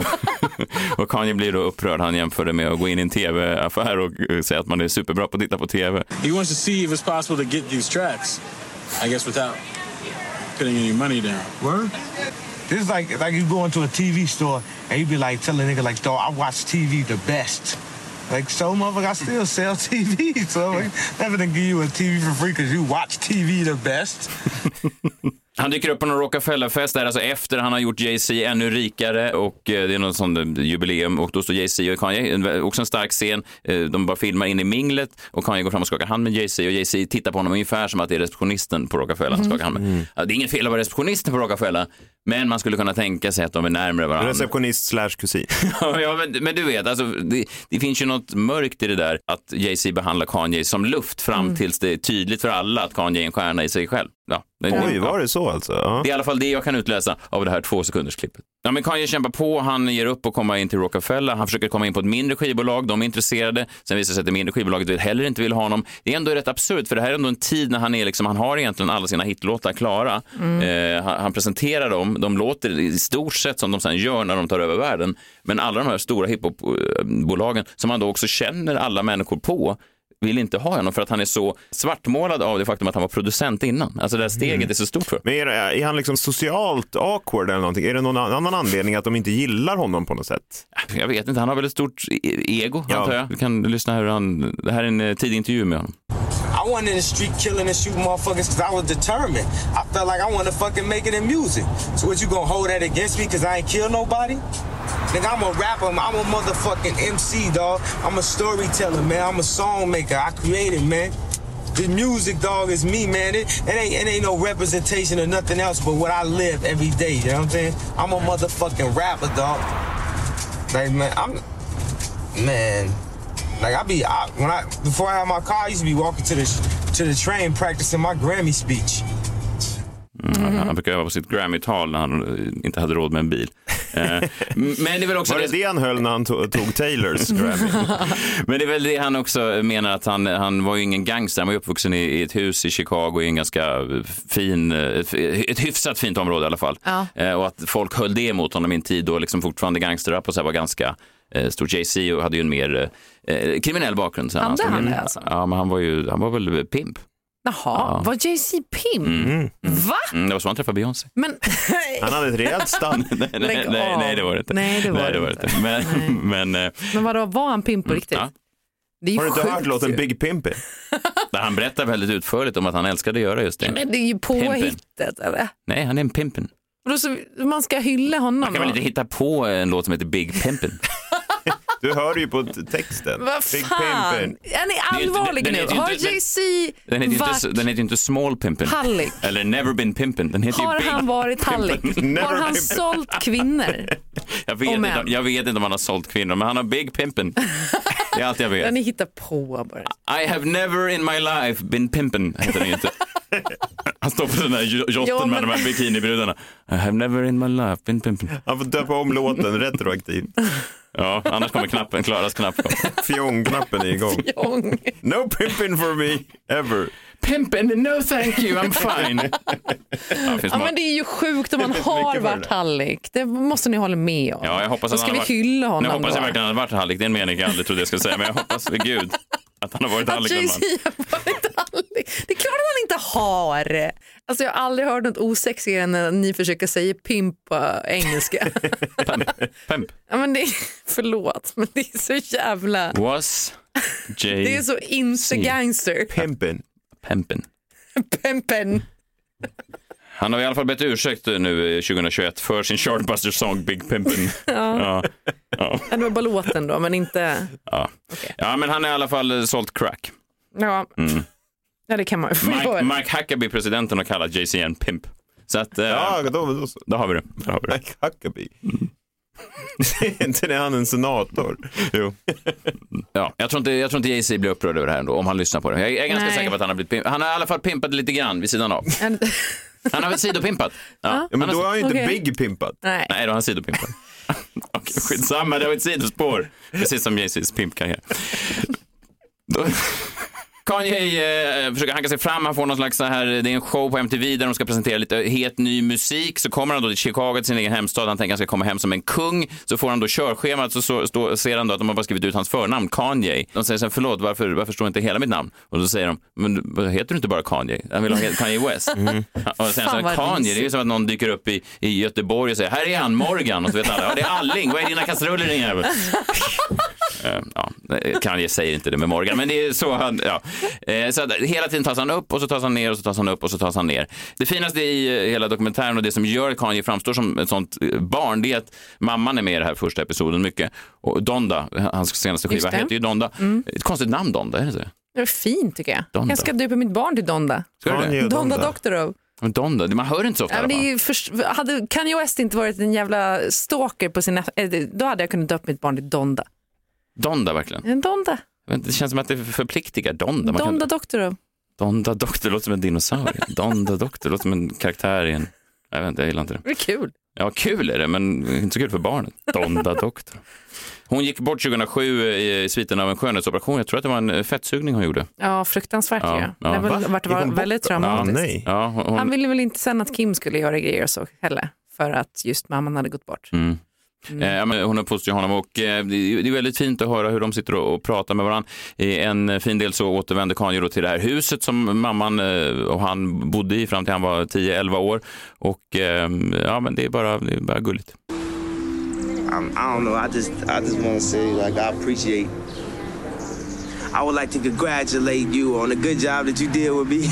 och Kanye blir då upprörd. Han jämför det med att gå in i en tv-affär och säga att man är superbra på att titta på tv. He wants to see if it's possible to get these tracks, I guess, without putting any money down. Word? This is like like you go into a T V store and you be like telling a nigga like, dog, I watch T V the best. Like, so motherfucker, I still sell T V. So like, never gonna give you a T V for free because you watch T V the best. Han dyker upp på någon Rockefellerfest där, alltså efter han har gjort Jay-Z ännu rikare, och det är något sånt jubileum, och då står Jay-Z och Kanye, också en stark scen, de bara filmar in i minglet och Kanye går fram och skakar hand med Jay-Z och Jay-Z tittar på honom ungefär som att det är receptionisten på Rockefeller han skakar hand med. Mm. Det är inget fel att vara receptionisten på Rockefeller, Men man skulle kunna tänka sig att de är närmare varandra. Receptionist slash kusin. Ja, men, men du vet, alltså, det, det finns ju något mörkt i det där att Jay-Z behandlar Kanye som luft fram mm. tills det är tydligt för alla att Kanye är en stjärna i sig själv. Ja, det, Oj, var det så alltså? Ja. Det är i alla fall det jag kan utläsa av det här två sekunders klippet. Ja, men Kanye kämpar på, han ger upp och komma in till Rockefeller. Han försöker komma in på ett mindre skivbolag, de är intresserade. Sen visar sig att det mindre skivbolaget vill heller inte vill ha honom. Det är ändå rätt absurt, för det här är ändå en tid när han är liksom, han har egentligen alla sina hitlåtar klara. Mm. Eh, han, han presenterar dem, de låter i stort sett som de sen gör när de tar över världen. Men alla de här stora hiphopbolagen som han då också känner alla människor på vill inte ha honom för att han är så svartmålad av det faktum att han var producent innan. Alltså det här steget mm. är så stort för. Men är, är han liksom socialt awkward eller någonting? Är det någon annan anledning att de inte gillar honom på något sätt? Jag vet inte, han har väl ett stort ego, ja. antar jag. Vi kan lyssna hur han, det här är en tidig intervju med honom. I went in the street killing and shooting motherfuckers because I was determined. I felt like I wanted to fucking make it in music. So what, you gonna hold that against me because I ain't kill nobody? Nigga, I'm a rapper, I'm a motherfucking M C, dog. I'm a storyteller, man. I'm a song maker. I created, man. The music, dog, is me, man. It, it ain't it ain't no representation of nothing else but what I live every day, you know what I'm saying? I'm a motherfucking rapper, dog. Like, man, I'm... Man... Like I be I, when I before I had my car, I used to be walking to the to the train practicing my Grammy speech. Mm, han brukar öva på sitt Grammy-tal när han inte hade råd med en bil. Men det är väl också var det det han höll när han tog, tog Taylors Grammy? Men det är väl det han också menar, att han, han var ju ingen gangster. Han var uppvuxen i, i ett hus i Chicago i en ganska fin, ett, ett hyfsat fint område i alla fall. Ja. Och att folk höll det mot honom i en tid då liksom fortfarande gangsterrap och så här var ganska eh, stor. Jay-Z och hade ju en mer eh, kriminell bakgrund. Så han han, det alltså? Ja, men han var ju han var väl pimp. Jaha, ja. Var Jay-Z pimp? Mm. Mm. Va? Mm, det var så han träffade Beyoncé. Men... han hade ett rejält stand. nej, nej, nej, nej, det var det inte. Nej, det var, nej, det var det inte. Men, men, äh... men vadå, var han pimp på mm, riktigt? Ja. Det är har du inte sjukt, hört låten Big Pimpy? Där han berättar väldigt utförligt om att han älskade att göra just det. Men det är ju påhittet, eller? Nej, han är en pimpen. Och så, man ska hylla honom. Man kan väl inte hitta på en låt som heter Big Pimpin'. Du hör ju på texten. Vad fan? Är ni allvarlig nu? Har Jay-Z den heter varit... inte, den heter inte Small Pimpin'. Hallig. Eller Never Been Pimpin'. Den heter har ju Big han varit hallig? Har han pimpin'. sålt kvinnor? Jag vet, inte, jag vet inte om han har sålt kvinnor, men han har Big Pimpin'. Det är allt jag vet. Den ni hittar på bara. I have never in my life been pimpin', heter den inte. Han står på den där jotten ja, men... med de här bikinibrudarna. I have never in my life been pimpin'. Han får döpa om låten retroaktivt. Ja, annars kommer knappen, Klaras knapp. Fjong-knappen är igång. Fjong. No pimpin' for me, ever. Pimpin', no thank you, I'm fine. Ja, ja, men det är ju sjukt om man har varit hallig. Det måste ni hålla med om. Ja, jag hoppas att ska han vi varit... hylla honom. Jag hoppas jag verkligen han har varit hallig. Det är en mening jag aldrig trodde jag skulle säga. Men jag hoppas vid Gud att han har varit hallig. Att Jay-Z har varit hallig. Det är klart att han inte har. Alltså jag har aldrig hört något osexigare när ni försöker säga pimp på engelska. Pimp. Pimp. Ja, men det är, förlåt, men det är så jävla... Was Jay... Det är så inte gangster. Pimpin'. Pimpin'. Pimpin'. Han har i alla fall bett ursäkt nu tjugohundratjugoett för sin chartbuster-song Big Pimpin'. Ja. Ja. Ja. Det var bara låten då, men inte... Ja. Okay. Ja, men han har i alla fall sålt crack. Ja. Mm. Ja, det kan man ju. Mike, Mike Huckabee, presidenten, har kallat Jay-Z en pimp. Så att... Eh, ja, då, då, då har vi det. Då har vi det. Mike Huckabee. Mm. inte det han en senator? Jo. Ja, jag tror inte, jag tror inte Jay-Z blir upprörd över det här ändå, om han lyssnar på det. Jag är ganska Nej. säker på att han har blivit pimp. Han har i alla fall pimpat lite grann vid sidan av. Han har väl sidopimpat. Ja. Ja, men då har han ju inte okay. Big pimpat. Nej, Nej då har han sidopimpat. Okay, skitsamma, det var ett sidospår. Precis som Jay-Z's pimpkarriär. Då... Kanye eh, försöker hanka sig fram, han får någon slags så här, det är en show på M T V där de ska presentera lite helt ny musik. Så kommer han då till Chicago, till sin egen hemstad, han tänker att han ska komma hem som en kung. Så får han då körschemat, så, så, så ser han då att de har bara skrivit ut hans förnamn, Kanye. De säger så här, förlåt, varför, varför står inte hela mitt namn? Och då säger de, men heter du inte bara Kanye? Han vill ha Kanye West. Mm. Och sen så här, Kanye, det är ju som att någon dyker upp i, i Göteborg och säger, här är han, Morgan. Och så vet alla, ja det är Alling, vad är dina kastruller din jävel? Ja, Kanye säger inte det med Morgan, men det är så han, ja. Så att hela tiden tas han upp och så tas han ner och så tas han upp och så tas han ner. Det finaste i hela dokumentären och det som gör Kanye framstår som ett sånt barn, det är att mamman är med i den här första episoden mycket. Och Donda, hans senaste skiva, heter ju Donda. Mm. Ett konstigt namn, Donda, är det så? Det är fint tycker jag. Donda. Jag ska döpa mitt barn till Donda. Ska du det? Donda, Donda Doctorow. Donda, man hör inte så ofta. Ja, men det är ju för, hade Kanye West inte varit en jävla stalker på sin, då hade jag kunnat döpa mitt barn till Donda. Donda verkligen? En Donda. Det känns som att det förpliktigar. Donda. Man Donda kan... doktor då. Donda doktor låter som en dinosaurie. Donda doktor låter som en karaktär i en... Jag vet inte, jag gillar inte det. Det är kul. Ja, kul är det, men inte så kul för barnen. Donda doktor. Hon gick bort tjugohundrasju i sviten av en skönhetsoperation. Jag tror att det var en fettsugning hon gjorde. Ja, fruktansvärt. Ja, ja. Ja. Det var, var, var, var väldigt traumatiskt. Ja, nej. Ja, hon... Han ville väl inte sen att Kim skulle göra grejer och så heller. För att just mamman hade gått bort. Mm. Mm. Eh, men hon har postat honom och eh, det är väldigt fint att höra hur de sitter och, och pratar med varandra. I en fin del så återvände Kanye då till det här huset som mamman eh, och han bodde i fram till han var tio elva år. Och eh, ja, men det är bara, det är bara gulligt. I'm, I don't know. I just, I just want to say, like, I appreciate. I would like to congratulate you on the good job that you did with me.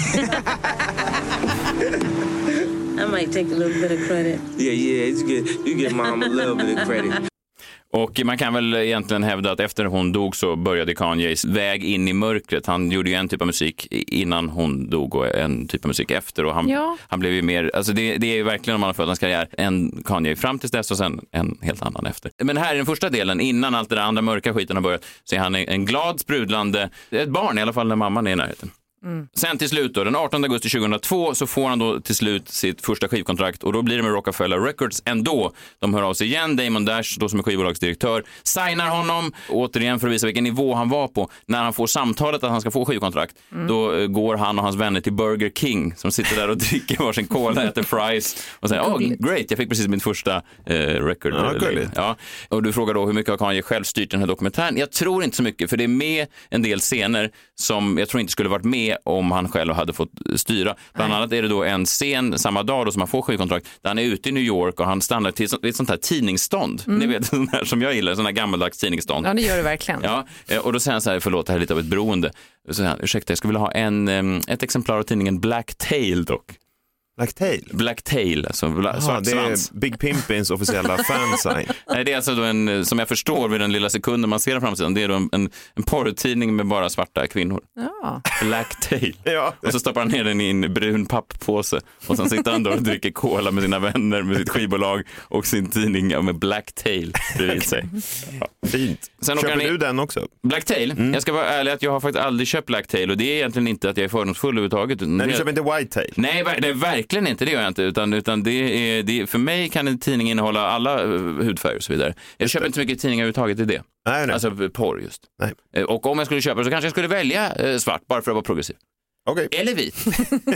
I might take a little bit of credit. Yeah, yeah, it's good. You give mom a little bit of credit. Och man kan väl egentligen hävda att efter hon dog så började Kanyes väg in i mörkret. Han gjorde ju en typ av musik innan hon dog och en typ av musik efter. Och han, ja. han blev ju mer, alltså det, det är ju verkligen om man har följt hans karriär, en Kanye fram tills dess och sen en helt annan efter. Men här i den första delen, innan allt det där andra mörka skiten har börjat, så är han en glad, sprudlande, ett barn i alla fall när mamman är i närheten. Mm. Sen till slut då, den artonde augusti tjugohundratvå så får han då till slut sitt första skivkontrakt och då blir det med Rockefeller Records ändå. De hör av sig igen, Damon Dash då som är skivbolagsdirektör signar honom återigen för att visa vilken nivå han var på. När han får samtalet att han ska få skivkontrakt mm. då går han och hans vänner till Burger King som sitter där och dricker varsin cola, äter fries och säger, åh oh, great, jag fick precis min första eh, record. Ja, ja. Och du frågar då hur mycket har Kanye själv styrt den här dokumentären? Jag tror inte så mycket för det är med en del scener som jag tror inte skulle varit med om han själv hade fått styra. Bland Nej. annat är det då en scen samma dag då som han får skivkontrakt där han är ute i New York och han stannar till ett sånt här tidningsstånd. Mm. Ni vet, sån här som jag gillar, sån här gammaldags tidningsstånd. Ja, det gör det verkligen. Ja, och då säger han så här, förlåt, det här är lite av ett beroende. Så säger han, ursäkta, jag skulle vilja ha en, ett exemplar av tidningen Black Tail dock. Black Tail? Black Tail, alltså Aha, svart svans. Det är Big Pimpins officiella fansign. Nej, det är alltså då en, som jag förstår vid den lilla sekunden man ser framsidan, det är då en, en, en porrtidning med bara svarta kvinnor. Ja. Black Tail. Ja. Och så stoppar han ner den i en brun papppåse och sen sitter han då och dricker cola med sina vänner, med sitt skivbolag och sin tidning med Black Tail bredvid sig. Ja, fint. Sen köper du den också? Black Tail? Mm. Jag ska vara ärlig att jag har faktiskt aldrig köpt Black Tail och det är egentligen inte att jag är fördomsfull överhuvudtaget. Nej, du köper inte White Tail? Nej, det är verkligen inte, det gör jag inte. Utan, utan det är, det är, för mig kan en tidning innehålla alla hudfärger och så vidare. Jag köper inte så mycket tidningar överhuvudtaget i det. Nej, nej. Alltså porr just. Nej. Och om jag skulle köpa så kanske jag skulle välja eh, svart bara för att vara progressiv. Okay. Eller vit.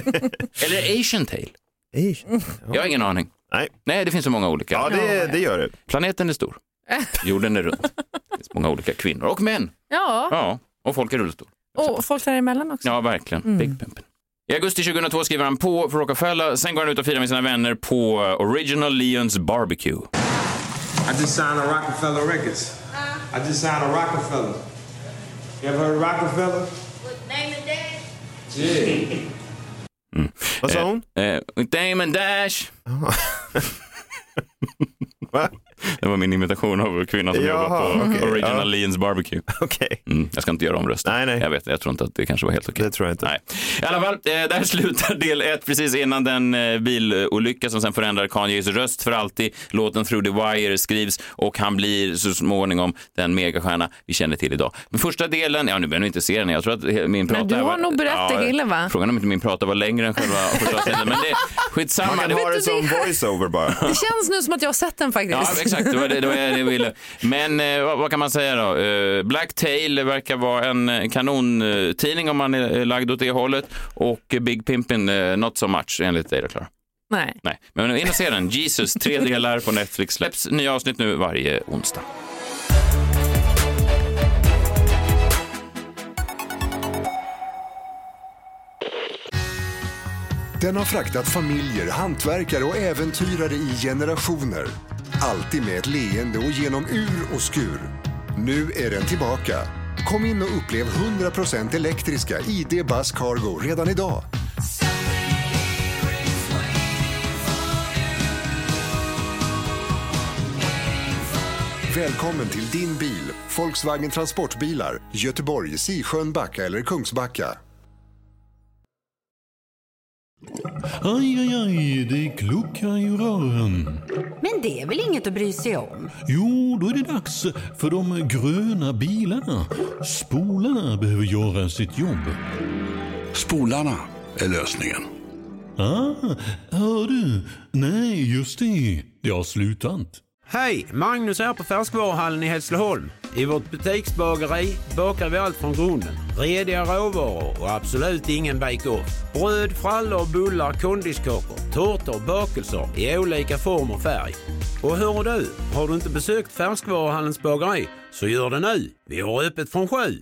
Eller Asian Tail. Asian? Ja. Jag har ingen aning. Nej. Nej, det finns så många olika. Ja, det, det gör det. Planeten är stor. Jorden är rund. Det finns många olika kvinnor och män. Ja. Ja, och folk är rullstol. Och folk däremellan också. Ja, verkligen. Mm. Big Pimpin. I augusti tjugohundratvå skriver han på för Rockefeller. Sen går han ut och firar med sina vänner på Original Leon's Barbecue. I just signed a Rockefeller Records. I just signed a Rockefeller. You ever heard of Rockefeller? With Damon Dash? Yeah. Mm. Vad sa hon? Eh, eh, Damon Dash. Va? Det var min imitation av kvinnan som Jaha, jobbar på okay. Original ja. Leon's Barbecue. Okay. Mm, jag ska inte göra om rösten. Nej, nej. Jag vet, jag tror inte att det kanske var helt okej. Det tror jag inte. Nej. I alla fall, eh, där slutar del ett precis innan den eh, bilolycka som sen förändrar Kanyes röst för alltid. Låten Through the Wire skrivs och han blir så småningom den megastjärna vi känner till idag. Men första delen, ja nu behöver ni inte se den. Jag tror att min prata Men du har var, nog berättat ja, hela va? Frågan om inte min prata var längre än själva första delen. Men det skitsamma. Man kan ha det som voiceover bara. Det känns nu som att jag har sett den faktiskt. Ja, exakt. Det var det, det, var det jag ville. Men eh, vad, vad kan man säga då? Eh, Black Tail verkar vara en kanontidning om man är lagd åt det hållet. Och Big Pimpin, eh, not so much enligt dig då, Klara. Nej. Nej. Men in och se den. Jesus, tre delar på Netflix. Släpps nya avsnitt nu varje onsdag. Den har fraktat familjer, hantverkare och äventyrare i generationer. Alltid med ett leende och genom ur och skur. Nu är den tillbaka. Kom in och upplev hundra procent elektriska I D Buzz Cargo redan idag. Välkommen till din bil, Volkswagen Transportbilar, Göteborg, Sisjön, Backa eller Kungsbacka. Aj, aj, aj, det kluckar i rören. Men det är väl inget att bry sig om? Jo, då är det dags för de gröna bilarna. Spolarna behöver göra sitt jobb. Spolarna är lösningen. Ah, hör du? Nej, just det. Det har slutat. Hej, Magnus här på Färskvaruhallen i Hässleholm. I vårt butiksbageri bakar vi allt från grunden. Rediga råvaror och absolut ingen bake-off. Bröd, frallor, bullar, kondiskakor, tårtor, bakelser i olika form och färg. Och hör du, har du inte besökt Färskvaruhallens bageri så gör det nu. Vi har öppet från sju.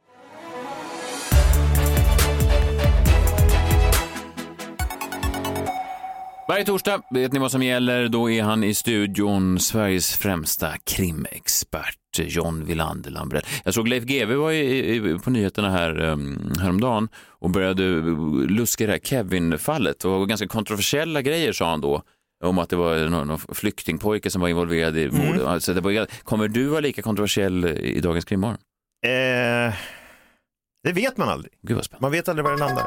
Varje torsdag vet ni vad som gäller, då är han i studion, Sveriges främsta krimexpert, John Wilander Lambrell. Jag såg Leif G W var i, i, på nyheterna här um, häromdagen och började luska det här Kevin-fallet och ganska kontroversiella grejer sa han då. Om att det var någon, någon flyktingpojke som var involverad i mordet. Mm. Alltså det var, kommer du vara lika kontroversiell i dagens krimmorgon? Eh, det vet man aldrig. Gud vad spännande. Man vet aldrig var det landar.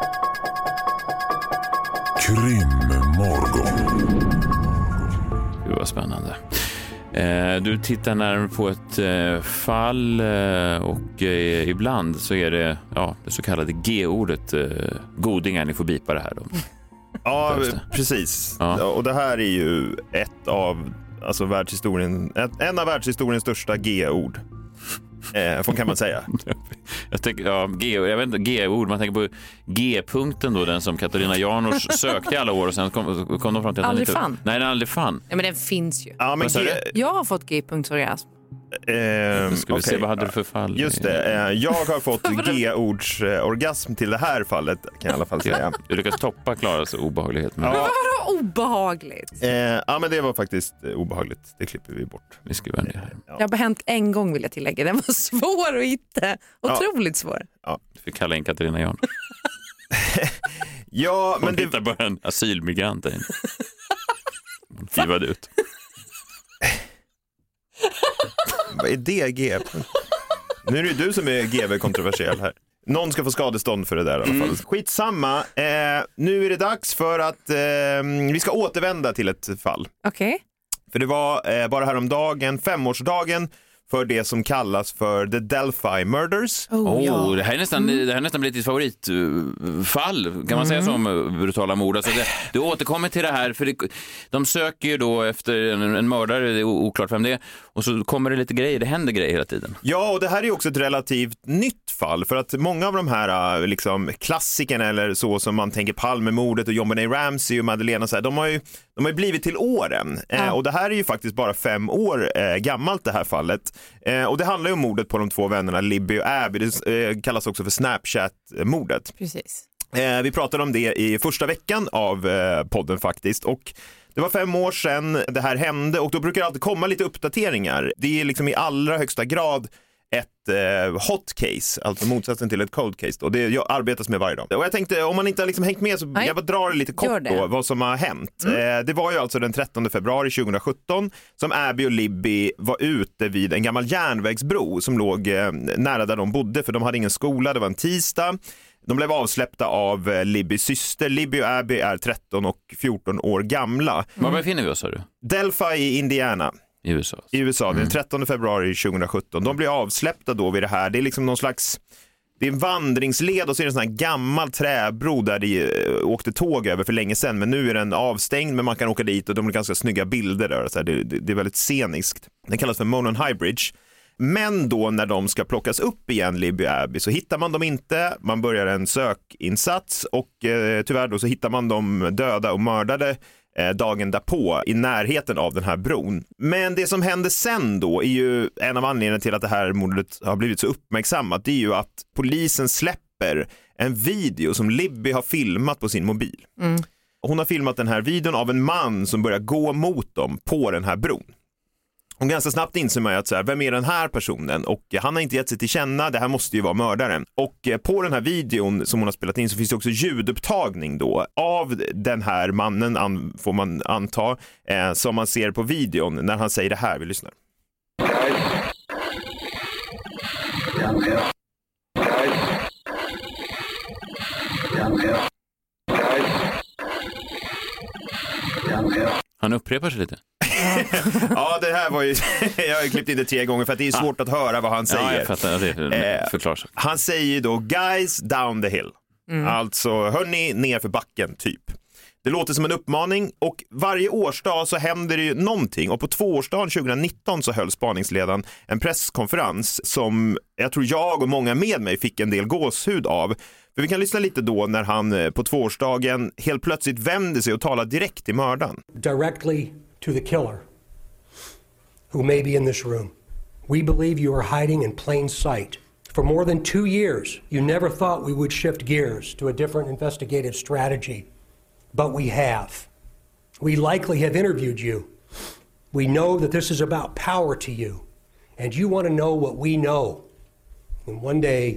Krimmorgon. Gud vad spännande. Eh, du tittar närmare på ett eh, fall eh, och eh, ibland så är det ja, det så kallade G-ordet eh, godingar, ni får bipa det här då. Ja, precis. Ja. Och det här är ju ett av alltså världshistorien, ett, en av världshistoriens största G-ord. Eh, kan man säga. Jag tänker, ja, G, jag vet inte, G-ord, man tänker på G-punkten då, den som Katarina Janouch sökte i alla år och sen kom, kom de fram till att aldrig den inte, fann. Nej, den aldrig fann. Ja, men den finns ju. Ja, men G... Jag har fått G-punktsorgasm. Eh, Ska vi okay. se, vad hade du för fall? Just det, eh, jag har fått G-ordsorgasm till det här fallet, kan jag i alla fall säga. Du lyckas toppa Klaras obehaglighet. Men ja. Vad var obehagligt? Eh, ja, men det var faktiskt eh, obehagligt. Det klipper vi bort. Vi skriver ner här. Ja. Det har hänt en gång vill jag tillägga. Den var svår att hitta. Otroligt ja. svår. Ja. Du får kalla in Katarina Jan. Ja, men hon det... hittar bara en asylmigrant där inne. Hon kivade ut. Vad är det G? Nu är det du som är G V-kontroversiell här. Någon ska få skadestånd för det där i alla fall. Mm. Skitsamma. Eh, nu är det dags för att eh, vi ska återvända till ett fall. Okej. Okay. För det var eh, bara häromdagen, femårsdagen för det som kallas för The Delphi Murders. Oh, oh, ja. det, här är nästan, mm. det här är nästan blivit ett favoritfall, kan man mm. säga, som brutala mord. Alltså det, det återkommer till det här, för det, de söker ju då efter en, en mördare, det är oklart vem det är, och så kommer det lite grejer, det händer grejer hela tiden. Ja, och det här är ju också ett relativt nytt fall, för att många av de här liksom, klassikerna eller så som man tänker Palmemordet och John Benet Ramsey och Madeleine, så här, de har ju de har ju blivit till åren. Ja. Eh, och det här är ju faktiskt bara fem år eh, gammalt det här fallet. Eh, och det handlar ju om mordet på de två vännerna Libby och Abby. Det eh, kallas också för Snapchat-mordet. Precis. Eh, vi pratade om det i första veckan av eh, podden faktiskt. Och det var fem år sedan det här hände och då brukar det alltid komma lite uppdateringar. Det är liksom i allra högsta grad ett eh, hot case, alltså motsatsen till ett cold case då. Det jag arbetas med varje dag. Och jag tänkte, om man inte har liksom hängt med så Nej. jag bara drar det lite kort det. då, vad som har hänt. Mm. Eh, det var ju alltså den trettonde februari tjugosjutton som Abby och Libby var ute vid en gammal järnvägsbro som låg eh, nära där de bodde, för de hade ingen skola, det var en tisdag. De blev avsläppta av eh, Libbys syster. Libby och Abby är tretton och fjorton år gamla. Mm. Var befinner vi oss, sa du? Delphi i Indiana. I U S A. I U S A, mm. den trettonde februari tjugosjutton. De blir avsläppta då vid det här. Det är liksom någon slags, det är en vandringsled och så är det en sån här gammal träbro där det åkte tåg över för länge sedan. Men nu är den avstängd, men man kan åka dit och de är ganska snygga bilder där. Så här, det, det, det är väldigt sceniskt. Den kallas för Monon High Bridge. Men då när de ska plockas upp igen, Libby och Abby, så hittar man dem inte. Man börjar en sökinsats och eh, tyvärr då så hittar man dem döda och mördade dagen därpå i närheten av den här bron. Men det som hände sen då är ju en av anledningarna till att det här mordet har blivit så uppmärksammat. Det är ju att polisen släpper en video som Libby har filmat på sin mobil. Mm. Hon har filmat den här videon av en man som börjar gå mot dem på den här bron. Och ganska snabbt inser man ju att så här, vem är den här personen? Och han har inte gett sig till känna, det här måste ju vara mördaren. Och på den här videon som hon har spelat in så finns det också ljudupptagning då av den här mannen, an, får man anta, eh, som man ser på videon när han säger det här. Vi lyssnar. Han upprepar sig lite. Ja, det här var ju jag har klippt in det tre gånger för att det är svårt ah. att höra vad han säger. Ja, jag fattar. Det är förklart. Eh, han säger då guys down the hill. Mm. Alltså hörni ner för backen typ. Det låter som en uppmaning och varje årsdag så händer det ju någonting och på tvåårsdagen tjugonitton så höll spaningsledaren en presskonferens som jag tror jag och många med mig fick en del gåshud av. För vi kan lyssna lite då när han på tvåårsdagen helt plötsligt vände sig och talade direkt till mördaren. Directly to the killer who may be in this room. We believe you are hiding in plain sight. For more than two years, you never thought we would shift gears to a different investigative strategy. But we have. We likely have interviewed you. We know that this is about power to you. And you want to know what we know. And one day,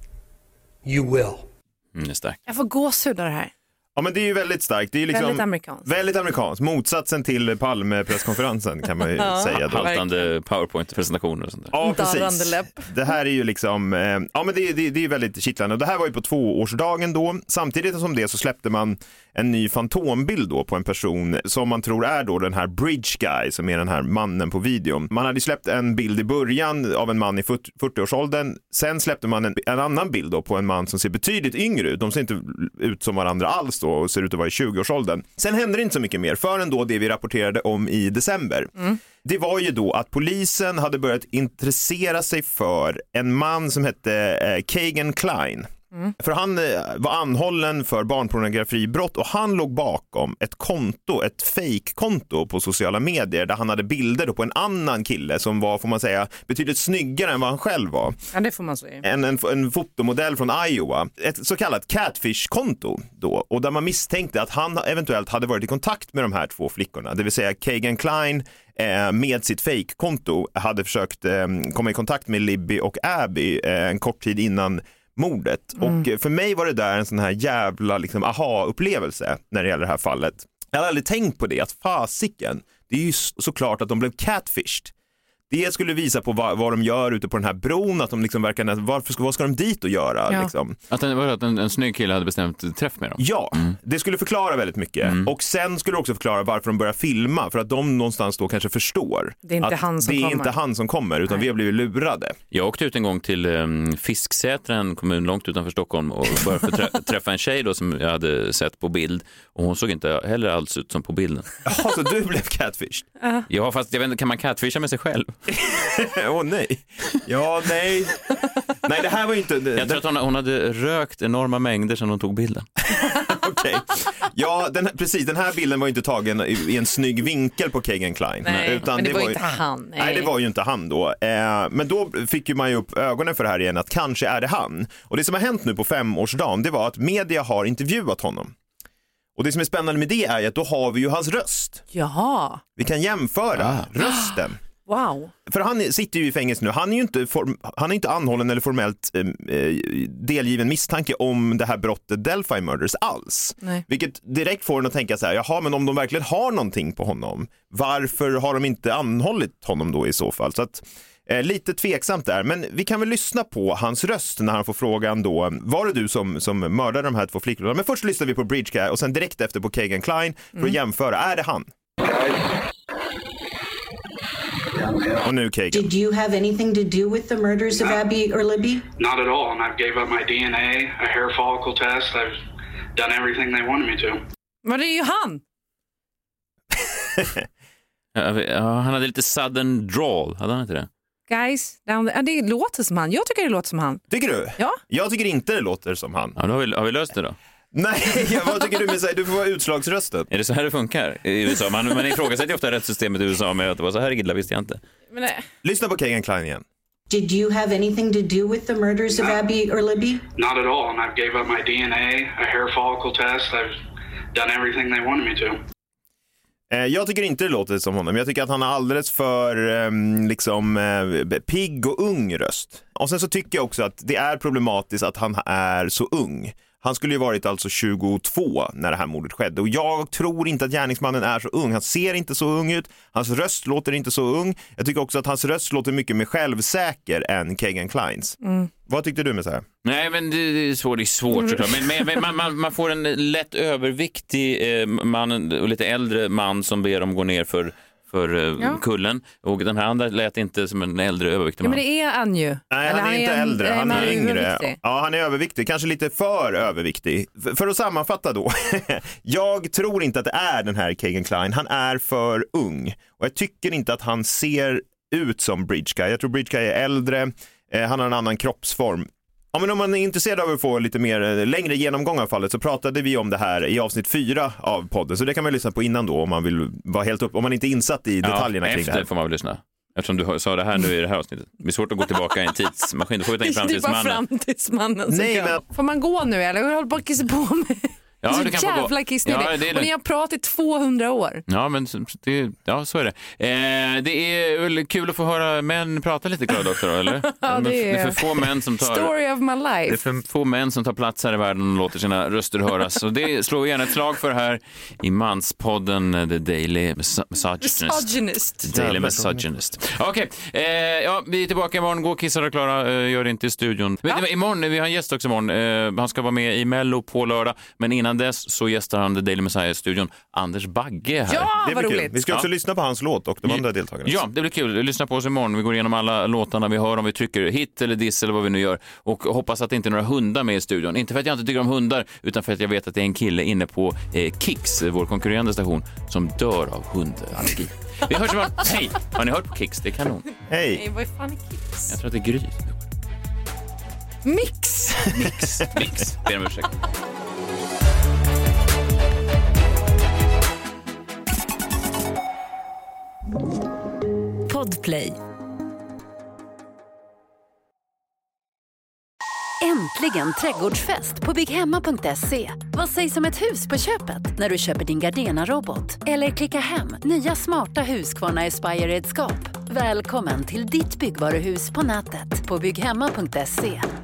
you will. Mm, det är starkt. Jag får gåshud av det här. Ja, men det är ju väldigt starkt. Det är liksom väldigt amerikanskt. Väldigt amerikanskt. Motsatsen till Palme-presskonferensen kan man ju säga. Då. Haltande PowerPoint-presentationer och sånt där. Ja, precis. Det här är ju liksom, eh, ja men det, det, det är väldigt kittlande. Det här var ju på tvåårsdagen då. Samtidigt som det så släppte man en ny fantombild då på en person som man tror är då den här Bridge Guy som är den här mannen på videon. Man hade släppt en bild i början av en man i fyrtioårsåldern. Sen släppte man en, en annan bild då på en man som ser betydligt yngre ut. De ser inte ut som varandra alls då och ser ut att vara i tjugoårsåldern. Sen hände det inte så mycket mer förrän då det vi rapporterade om i december. Mm. Det var ju då att polisen hade börjat intressera sig för en man som hette eh, Kegan Kline. Mm. För han var anhållen för barnpornografibrott och han låg bakom ett konto, ett fake-konto på sociala medier där han hade bilder då på en annan kille som var, får man säga, betydligt snyggare än vad han själv var. Ja, det får man säga. En, en, en fotomodell från Iowa. Ett så kallat catfish-konto då, och där man misstänkte att han eventuellt hade varit i kontakt med de här två flickorna. Det vill säga Kegan Kline eh, med sitt fake-konto hade försökt eh, komma i kontakt med Libby och Abby eh, en kort tid innan mordet. Mm. Och för mig var det där en sån här jävla liksom, aha-upplevelse när det gäller det här fallet. Jag hade aldrig tänkt på det, att fasiken, det är ju såklart att de blev catfished. Det skulle visa på vad, vad de gör ute på den här bron, att de liksom verkar, varför ska, vad ska de dit och göra? Ja. Liksom? Att, en, att en, en snygg kille hade bestämt träff med dem? Ja, mm. det skulle förklara väldigt mycket. Mm. Och sen skulle det också förklara varför de börjar filma, för att de någonstans då kanske förstår det är inte, att han som, det är kommer. inte han som kommer, utan Nej. vi har blivit lurade. Jag åkte ut en gång till um, Fisksätra, en kommun långt utanför Stockholm, och började trä- träffa en tjej då som jag hade sett på bild, och hon såg inte heller alls ut som på bilden. Jaha, så du blev catfished? Uh. Ja, fast jag vet inte, kan man catfisha med sig själv? Åh oh, nej. Ja, nej. Nej, det här var ju inte... Det, jag tror att hon, hon hade rökt enorma mängder sedan hon tog bilden. Okej. Okay. Ja, den, precis. Den här bilden var ju inte tagen i, i en snygg vinkel på Kegan Kline. Nej, utan men det, det var ju inte ju, han. Nej. nej, det var ju inte han då. Eh, men då fick ju man ju upp ögonen för det här igen, att kanske är det han. Och det som har hänt nu på femårsdagen, det var att media har intervjuat honom. Och det som är spännande med det är att då har vi ju hans röst. Jaha. Vi kan jämföra ah. rösten. Wow. För han sitter ju i fängelse nu. Han är ju inte, form, han är inte anhållen eller formellt eh, delgiven misstanke om det här brottet Delphi Murders alls. Nej. Vilket direkt får en att tänka så här, jaha, men om de verkligen har någonting på honom, varför har de inte anhållit honom då i så fall? Så att eh, lite tveksamt där. Men vi kan väl lyssna på hans röst när han får frågan då, var det du som, som mördade de här två flickorna? Men först lyssnar vi på Bridge Guy och sen direkt efter på Kegan Kline för att mm. jämföra, är det han? Och nu Kegan. Did you have anything to do with the murders of no. Abby or Libby? Not at all, and I gave up my D N A, a hair follicle test. I've done everything they wanted me to. Men det är ju han! ja, han hade lite sudden drawl, hade han inte det? Guys, down the... ja, det låter som han. Jag tycker det låter som han. Tycker du? Ja. Jag tycker inte det låter som han. Ja, då har vi, har vi löst det då? Nej, vad tycker du med sig? Du får vara utslagsrösten. Är det så här det funkar i U S A? Man, man ifrågasätter ofta rättssystemet i U S A med att det var så här illa, visste jag inte. Men nej. Lyssna på Kegan Kline igen. Did you have anything to do with the murders no. of Abby or Libby? Not at all, and I gave up my D N A, a hair follicle test. I've done everything they wanted me to. Jag tycker inte det låter som honom. Jag tycker att han har alldeles för liksom pigg och ung röst. Och sen så tycker jag också att det är problematiskt att han är så ung. Han skulle ju varit alltså tjugotvå när det här mordet skedde. Och jag tror inte att gärningsmannen är så ung. Han ser inte så ung ut. Hans röst låter inte så ung. Jag tycker också att hans röst låter mycket mer självsäker än Kegan Klines. Mm. Vad tyckte du med så här? Nej, men det är svårt, det är svårt såklart. Men, men man, man, man får en lätt överviktig eh, man och lite äldre man som ber dem gå ner för för ja. kullen. Och den här andra lät inte som en äldre överviktig man. Ja, men det är han ju. Nej, han, han är inte en, äldre, han är yngre. Ja, han är överviktig, kanske lite för överviktig. För, för att sammanfatta då. Jag tror inte att det är den här Kegan Kline. Han är för ung. Och jag tycker inte att han ser ut som Bridge Guy. Jag tror Bridge Guy är äldre. Eh, han har en annan kroppsform. Ja, men om man är intresserad av att få lite mer längre genomgång av fallet så pratade vi om det här i avsnitt fyra av podden. Så det kan man lyssna på innan då om man vill vara helt upp, om man inte är insatt i detaljerna ja, kring det här. Efter får man väl lyssna. Eftersom du sa det här nu i det här avsnittet. Det är svårt att gå tillbaka i en tidsmaskin. Då får vi ta in framtidsmannen. Det är bara framtidsmannen. Nej, men... Får man gå nu eller? Jag håller på att kissa på mig. Ja, så det kan jävla kissnödig. Ja, det är och ni har pratat i tvåhundra år. Ja, men det, ja, så är det. Eh, det är väl kul att få höra män prata lite, Klara Doktor, eller? Ja, det är, det är för få män som tar... Story of my life. Det är för få män som tar plats här i världen och låter sina röster höras. Och det slår gärna ett slag för här i manspodden The Daily Misogynist. Misogynist. The Daily Misogynist. Okej, okay. eh, ja, vi är tillbaka imorgon. Gå och kissa och Klara, eh, gör det inte i studion. Ja. Men, imorgon, vi har en gäst också imorgon. Eh, han ska vara med i Mello på lördag. Men innan dess så gästar han The Daily Messiah-studion. Anders Bagge här. Ja, det vad roligt. Kul. Vi ska också ja. lyssna på hans låt och de andra deltagarna. Ja, det blir kul. Lyssna på oss imorgon. Vi går igenom alla låtarna vi hör, om vi trycker hit eller diss eller vad vi nu gör. Och hoppas att det inte är några hundar med i studion. Inte för att jag inte tycker om hundar, utan för att jag vet att det är en kille inne på eh, Kicks, vår konkurrerande station, som dör av hundallergi. Vi hörs imorgon. Hej! Har ni hört på Kicks? Det är kanon. Hej! Hey, vad fan är Kicks? Jag tror att det är Gry. Mix! Mix. Mix. Ber om ursäkt. Podplay. Äntligen trädgårdsfest på bygghemma punkt se. Vad sägs om ett hus på köpet när du köper din Gardena-robot? Eller klicka hem nya smarta Husqvarna Aspire-redskap. Välkommen till ditt byggvaruhus på nätet på bygghemma punkt se.